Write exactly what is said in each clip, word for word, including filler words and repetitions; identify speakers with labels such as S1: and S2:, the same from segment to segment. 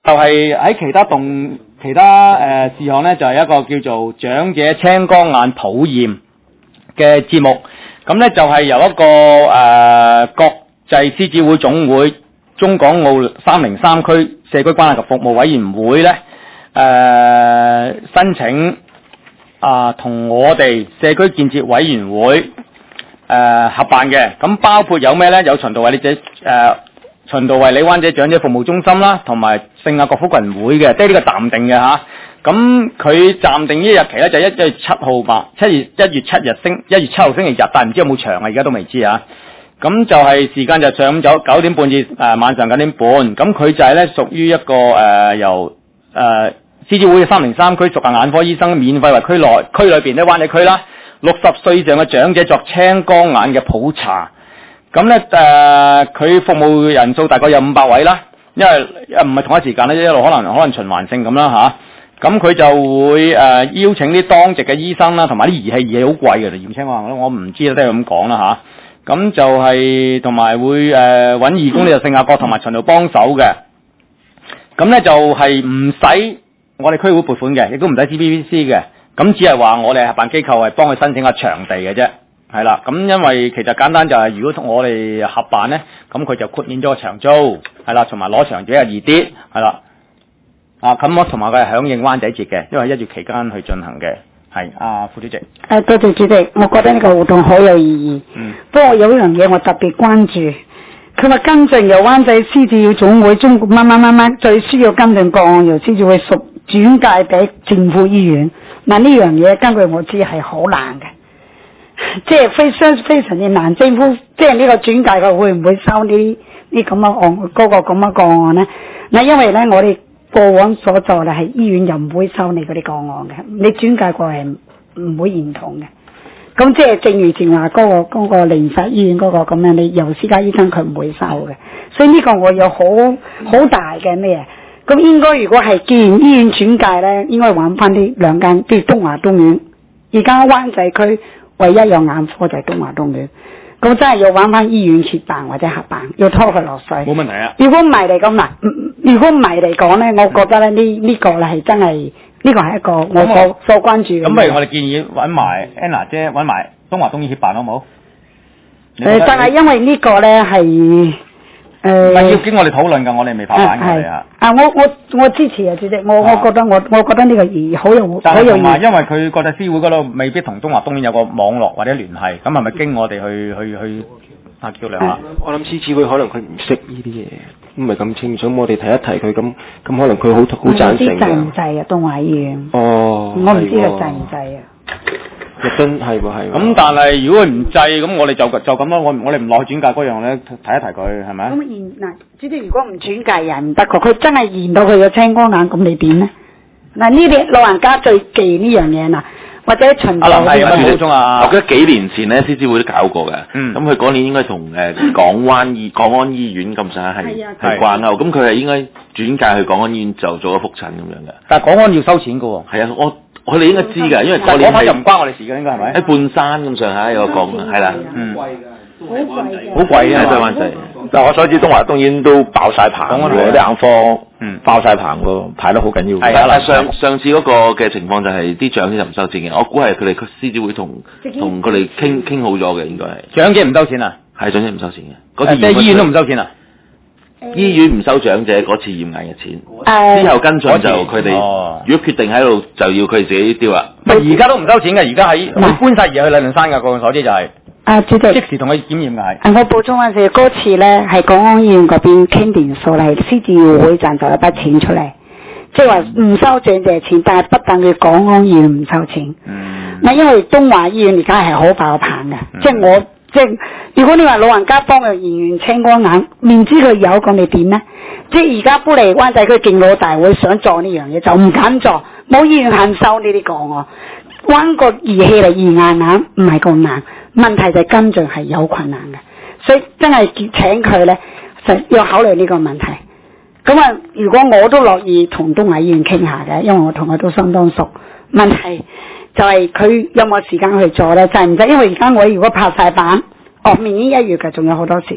S1: 就係喺其他動其他誒、呃、事項咧，就係、是、一個叫做長者青光眼普驗嘅節目。咁咧就係由一個誒、呃、國際獅子會總會中港澳三零三區社區關係及服務委員會咧誒、呃、申請啊，同、呃、我哋社區建設委員會誒、呃、合辦嘅。咁包括有咩咧？有循道衛理者誒。呃循道衛理灣仔長者服務中心啦，同埋聖雅各福群會嘅，即係呢個暫定嘅吓。咁佢暫定呢日期咧就一月七號吧，七月一月七日星一月七號星期日，但係唔知有冇長啊，而家都未知啊。咁就係時間就上午九九點半至誒、呃、晚上九點半。咁佢就係咧屬於一個誒、呃、由誒獅子會嘅三零三區屬下眼科醫生免費為區內區裏邊咧灣仔區啦，六十歲以上嘅長者作青光眼嘅普查。咁咧誒，佢、呃、服務人數大概有五百位啦，因為唔係同一時間咧，一路可能可能循環性咁啦吓。咁、啊、佢就會誒、呃、邀請啲當值嘅醫生啦，同埋啲儀器，儀器好貴嘅，驗青光眼我唔知都係咁講啦吓。咁、啊、就係同埋會誒揾義工呢就聖雅各同埋循道幫手嘅。咁咧就係唔使我哋區會撥款嘅，亦都唔使 C B B C 嘅。咁只係話我哋合辦機構係幫佢申請下場地嘅啫。係啦，咁因為其實簡單就係、是，如果同我哋合辦咧，咁佢就豁免咗個場租，係啦，同埋攞場地係易啲，係啦。啊，咁我同埋佢係響應灣仔節嘅，因為一月期間去進行嘅。係，啊，副主席。誒，
S2: 多謝主席，我覺得呢個活動好有意義。
S1: 嗯。
S2: 不過有一樣嘢我特別關注，佢話跟進由灣仔獅子會總會中乜乜乜乜最需要跟進個案，由獅子會屬轉介俾政府醫院。嗱呢樣嘢根據我知係好難嘅。即係非常非常之難，政府即係呢個轉介嘅會唔會收呢啲咁嘅案嗰個咁嘅個案呢？嗱，因為咧我哋過往所做咧係醫院又唔會收你嗰啲個案嘅，你轉介過係唔會認同嘅。咁即係正如前話嗰個嗰個靈實醫院嗰個咁樣，你由私家醫生佢唔會收嘅。所以呢個我有好好大嘅咩？咁應該如果係既然醫院轉介咧，應該揾翻啲兩間，譬如東華東院，而家灣仔區。唯一有眼科就係東華東院，咁真係要揾翻醫院協辦或者合辦，要拖佢落水。
S1: 冇問題啊！
S2: 如果唔係嚟講嗱，如果唔係嚟講咧，我覺得咧呢呢個咧係真係呢個係一個我所我所關注嘅。
S1: 咁不如我哋建議揾埋 Anna 姐揾埋東華東院協辦好唔好？
S2: 誒，但係因為呢個咧係。誒，
S1: 唔係要經我哋討論㗎，我哋未拍板嘅啊。
S2: 啊，我我我支持啊，主席，我我覺得我我覺得呢個意義好有好有意義。
S1: 因為佢國際獅會嗰度未必同東華東院有個網絡或者聯繫，咁係咪經我哋去去去啊橋梁啊？
S3: 我諗獅子會可能佢唔識呢啲嘢，唔係咁清楚，我哋提一提佢咁，咁可能佢好好贊成嘅。
S2: 唔知制唔制啊？東華醫院。
S3: 哦。
S2: 我唔知佢制唔制啊。
S3: 真係喎係。
S1: 咁但係如果佢唔制，咁我哋就就咁咯。我我哋唔落去轉介嗰樣咧，提一提佢係咪？
S2: 咁現嗱，主席如果唔轉介人唔得㗎，佢真係驗到佢有青光眼，咁你點咧？嗱呢啲老人家最忌呢樣嘢嗱，或者巡遊
S1: 啲乜嘢啊？
S4: 我記得幾年前咧，獅子會都搞過嘅。嗯。咁佢嗰年應該同誒港灣醫港安醫院咁上下係係掛鈎，咁佢係應該轉介去港安醫院就做咗覆診咁樣嘅。
S1: 但係港安要收錢㗎喎。係
S4: 啊，我。我哋應該知㗎，因為嗰年
S1: 係又唔關我哋事嘅，應該係咪？
S4: 喺半山咁上下有個講係啦，嗯，
S2: 好貴嘅，
S1: 好貴啊！
S4: 對灣仔，
S5: 但我所知東華東院都爆晒棚喎，啲眼科，嗯，爆晒棚喎，排得好緊要。
S4: 係啊，上上次嗰個嘅情況就係啲長者就唔收錢嘅，我估係佢哋獅子會同同佢哋傾傾好咗嘅，應該係。
S1: 長者唔收錢啊？
S4: 係長者唔收錢嘅，嗰次
S1: 即係醫院都唔收錢啊？
S4: 醫院唔收長者嗰次驗眼嘅錢，
S2: 呃、
S4: 之後跟進就佢哋，哦、如果決定喺度就要佢哋自己丟啦。
S1: 而家都唔收錢嘅，而家喺搬晒嘢去禮頓山嘅，個所知就係、是。
S2: 啊，主席。
S1: 即時同佢檢驗嘅係。
S2: 啊，我補充一次，嗰次咧係港安醫院嗰邊傾掂數啦，係獅子會賺咗一筆錢出嚟，即係話唔收長者錢，但係不等於港安醫院唔收錢。嗯。嗱，因為東華醫院而家係好爆棚嘅，嗯、即係我。即係如果你話老人家幫佢驗完青光眼，明知佢有，咁你點呢？即係而家搬嚟灣仔區敬老大會想做呢樣嘢，就唔敢做，冇醫院肯收呢啲個案。揾個儀器嚟驗眼眼唔係咁難，問題就係跟進係有困難嘅，所以真係請佢呢，就要考慮呢個問題。咁啊，如果我都樂意同東華醫院傾下嘅，因為我同佢都相當熟。問題就係佢有冇時間去做咧？制唔制？因為而家我如果拍晒板，哦，明年一月嘅，仲有好多時間。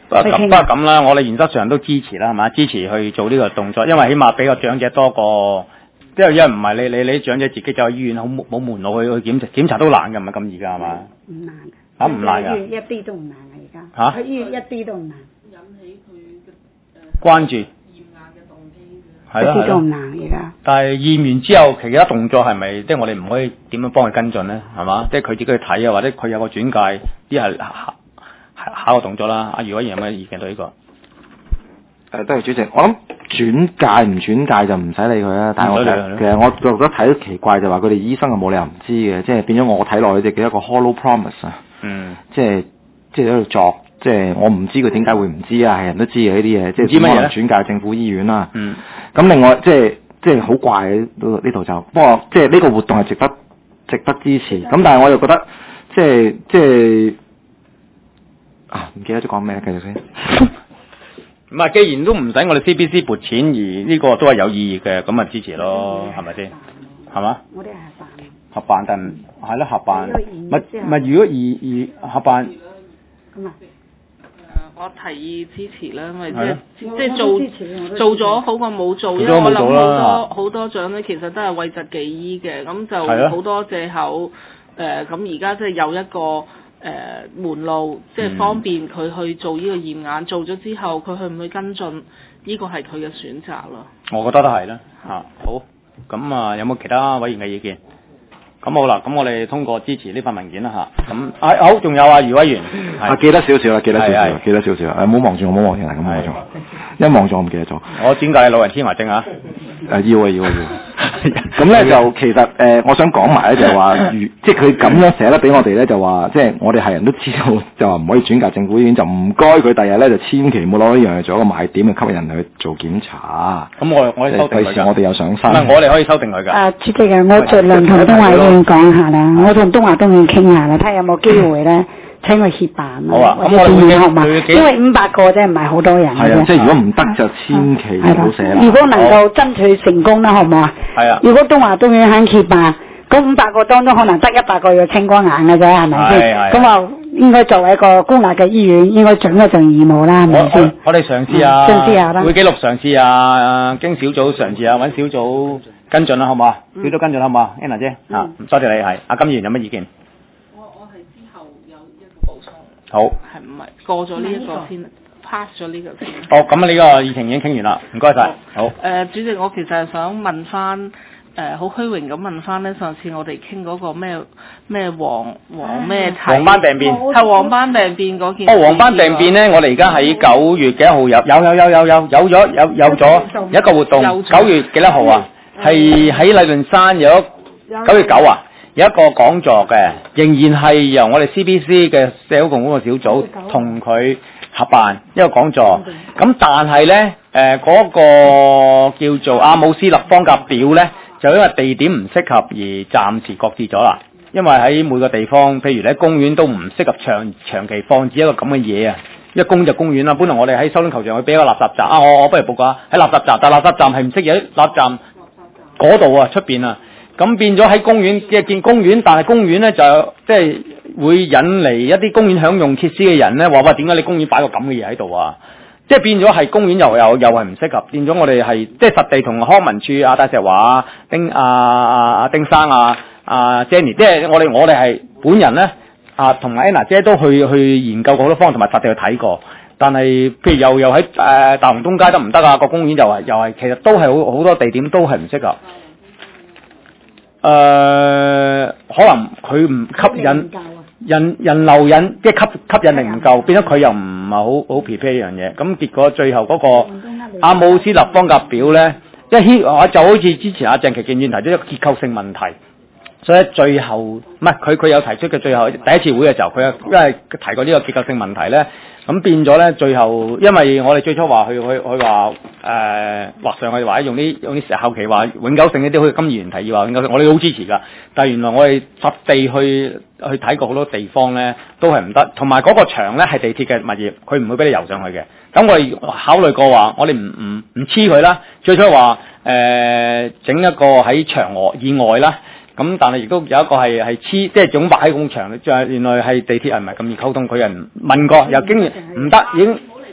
S1: 不過咁不過咁啦，我哋原則上都支持啦，係嘛？支持去做呢個動作，因為起碼俾個長者多個，因為因為唔係你你你啲長者自己走去醫院，好冇門路去去檢查，檢查都難㗎，唔係咁易㗎係嘛？
S2: 唔難㗎。
S1: 嚇唔難㗎？
S2: 一啲都唔難㗎而家。
S1: 嚇？
S2: 去醫院一啲都唔難。
S6: 引起佢嘅誒
S1: 關注。
S6: 驗眼嘅動機嘅。
S1: 係咯係咯。
S2: 一啲都唔難而家。
S1: 但係驗完之後，其他動作係咪即係我哋唔可以點樣幫佢跟進咧？係嘛？即係佢自己去睇啊，或者佢有個轉介，啲係下下個動作啦。阿余委員有咩意見對呢個？
S3: 誒，多謝主席。我諗轉介唔轉介就唔使理佢啦。但係我其實我覺得睇得奇怪就話佢哋醫生係冇理由唔知嘅，即係變咗我睇落去就叫一個 hollow promise 啊。嗯。即係即係喺度作，即係我唔知佢點解會唔知啊？係人都知嘅呢啲嘢，即係可能轉介政府醫院啦。嗯。咁另外即係即係好怪嘅呢呢度就，不過即係呢個活動係值得值得支持。咁但係我又覺得即係即係啊，唔記得咗講咩，繼續先。
S1: 唔係，既然都唔使我哋 C B C 撥錢，而呢個都係有意義嘅，咁咪支持咯，係咪先？係嘛？
S2: 我哋係合辦。
S1: 合辦但係咯，合辦。咪咪如果而而合辦。
S2: 咁啊？
S6: 我提議支持啦，因為即係即係做做咗好過冇做，因為我諗好多好多長咧，其實都係諱疾忌醫嘅，咁就好多藉口。誒咁而家即係有一個誒、呃、門路，即係方便佢去做呢個驗眼，做咗之後佢去唔去跟進，呢個係佢嘅選擇咯。
S1: 我覺得都係啦，嚇、啊、好。咁啊，有冇其他委員嘅意見？咁好啦，咁我哋通過支持呢份文件啦吓，咁啊好，仲有啊余委員，
S3: 啊記得少少啦，記得少少，記得少少，誒唔好望住我，唔好望住，咁望住，一望住我唔記得咗。
S1: 我轉介老人痴呆症啊，
S3: 誒要啊要啊要。咁咧就其實誒、呃，我想講埋咧就係話，如即係佢咁樣寫得俾我哋咧，就話即係我哋係人都知道，就話唔可以轉介政府醫院，就唔該佢第日咧就千祈唔好攞呢樣嘢做一個賣點去吸引人去做檢查。
S1: 咁我我哋修訂佢㗎。
S3: 我哋有上身。
S1: 唔係我哋可以修訂佢㗎。
S2: 啊，主席啊，我盡量同東華醫院講下啦，我同東華東院傾下啦，睇下有冇機會咧。請佢協辦
S1: 好啊，咁
S2: 我哋學嘛，因為五百個啫，唔係好多人。
S3: 係啊，即係如果唔得就千祈唔好寫啦。
S2: 如果能夠爭取成功啦，好唔好啊？
S1: 係啊。
S2: 如果東華東院肯協辦，咁五百個當中可能得一百個要青光眼嘅啫，係咪先？咁啊，應該作為一個公立嘅醫院，應該盡一盡義務啦，係咪先？
S1: 我哋嘗試啊，
S2: 嘗試下啦。
S1: 會記錄嘗試啊，經小組嘗試啊，揾小組跟進啦，好唔好啊？小組跟進好唔好啊 Anna 姐啊，多謝你係。阿金議員有乜意見？好，
S6: 係唔係過咗呢一個先 pass 咗呢個先？
S1: 哦，咁啊，呢個議程已經傾完啦，唔該晒。好。誒、
S6: 呃，主席，我其實係想問翻，誒、呃，好虛榮咁問翻咧，上次我哋傾嗰個咩咩黃黃咩體？
S1: 黃斑病變。
S6: 係黃斑病變嗰件。
S1: 哦，黃斑病變咧，我哋而家喺九月幾多號有有有有有有有咗有有咗一個活動，九月幾多號啊？係喺禮頓山有九月九啊？有一個講座嘅，仍然係由我哋 C B C 嘅社會共工嘅小組同佢合辦一個講座。咁但係呢，誒、呃、嗰、那個叫做阿姆斯特方格表呢，就因為地點唔適合而暫時擱置咗啦。因為喺每個地方，譬如咧公園都唔適合長長期放置一個咁嘅嘢啊。一公就公園啦，本來我哋喺修頓球場去俾一個垃圾站啊，我我不如報告喺垃圾站，但垃圾站係唔適宜喺垃圾站嗰度啊，出邊啊。咁變咗喺公園嘅建公園，但係公園咧就即係會引嚟一啲公園享用設施嘅人咧，話哇點解你公園擺個咁嘅嘢喺度啊？即係變咗係公園又又又係唔適合，變咗我哋係即係實地同康文署阿戴石華啊、丁啊啊啊丁生啊、啊 Jenny，即係我哋我哋係本人咧啊，同埋 Anna 姐都去去研究過好多方，同埋實地去睇過。但係譬如又又喺誒、呃、大雄東街得唔得啊？個公園又係又係其實都係好好多地點都係唔適合。誒、呃，可能佢唔吸引人人流引，即係吸吸引力唔夠，變咗佢又唔係好好 prepare 呢樣嘢。咁結果最後嗰個阿姆斯特方格表咧，一牽我就好似之前阿鄭其健議員提出一個結構性問題，所以最後唔係佢佢有提出嘅最後第一次會嘅時候，佢有因為提過呢個結構性問題咧。咁變咗咧，最後因為我哋最初話佢佢佢話誒畫上去話用啲用啲後期話永久性呢啲，好似金議員提議話永久性，我哋好支持㗎。但係原來我哋實地去去睇過好多地方咧，都係唔得。同埋嗰個牆咧係地鐵嘅物業，佢唔會俾你遊上去嘅。咁我哋考慮過話，我哋唔唔唔黐佢啦。最初話誒整一個喺牆外以外啦。咁但係亦都有一個係係黐，即係總擺喺工場，就係原來係地鐵係唔係咁易溝通，佢人問過又經驗唔得，已經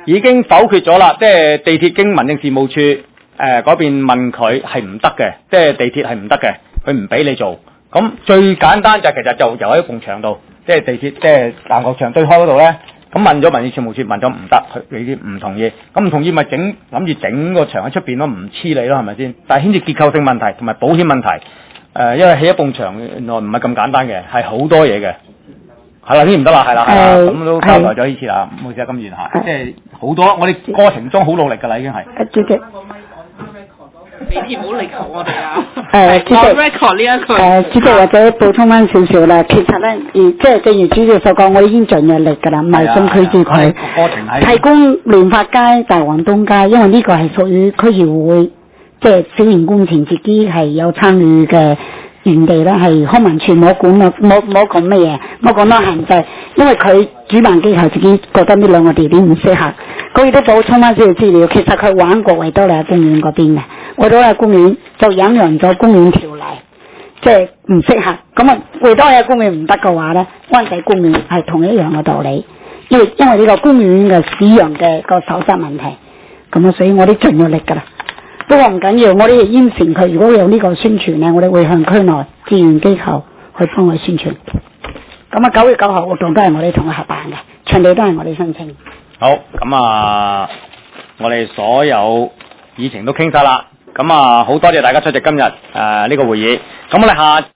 S1: 已經否決咗啦，即係地鐵經民政事務處誒嗰邊問佢係唔得嘅，即係地鐵係唔得嘅，佢唔俾你做。咁最簡單就其實就由喺埲牆度，即係地鐵即係籃球場對開嗰度咧，咁問咗民政事務處問咗唔得，佢你啲唔同意，咁唔同意咪整諗住整個牆喺出邊咯，唔黐你咯，係咪先？但係牽涉結構性問題同埋保險問題，誒、呃，因為起一埲牆原來唔係咁簡單嘅，係好多嘢嘅。係啦，呢唔得啦，係啦，係啦，咁都交代咗呢次啦，唔好意思啊，金源嚇，即係好多我哋過程中好努力㗎啦，已經係。
S2: 主席。
S6: 地鐵唔好力求我哋啊！
S2: 誒，主席
S6: record 呢一句。
S2: 誒，主席或者補充翻少少啦，其實咧，而即係正如主席所講，我已經盡咗力㗎啦，唔係想拒絕佢。
S1: 過程係。
S2: 提供聯發街、大王東街，因為呢個係屬於區議會，即係小型工程自己係有參與嘅。原地咧係康文署冇管啊，冇冇講乜嘢，冇講多限制，因為佢主辦機構自己覺得呢兩個地點唔適合，佢亦都補充翻少少資料。其實佢玩過維多利亞公園嗰邊嘅，維多利亞公園就引用咗公園條例，即係唔適合。咁啊，維多利亞公園唔得嘅話咧，灣仔公園係同一樣嘅道理，因為因為呢個公園嘅使用嘅個守則問題，咁啊，所以我哋盡咗力㗎啦。不過唔緊要，我哋應承佢，如果有呢個宣傳咧，我哋會向區內志願機構去幫佢宣傳。咁啊，九月九號活動都係我哋同佢合辦嘅，場地都係我哋申請。
S1: 好，咁啊，我哋所有議程都傾晒啦。咁啊，好多謝大家出席今日誒呢個會議。咁我哋下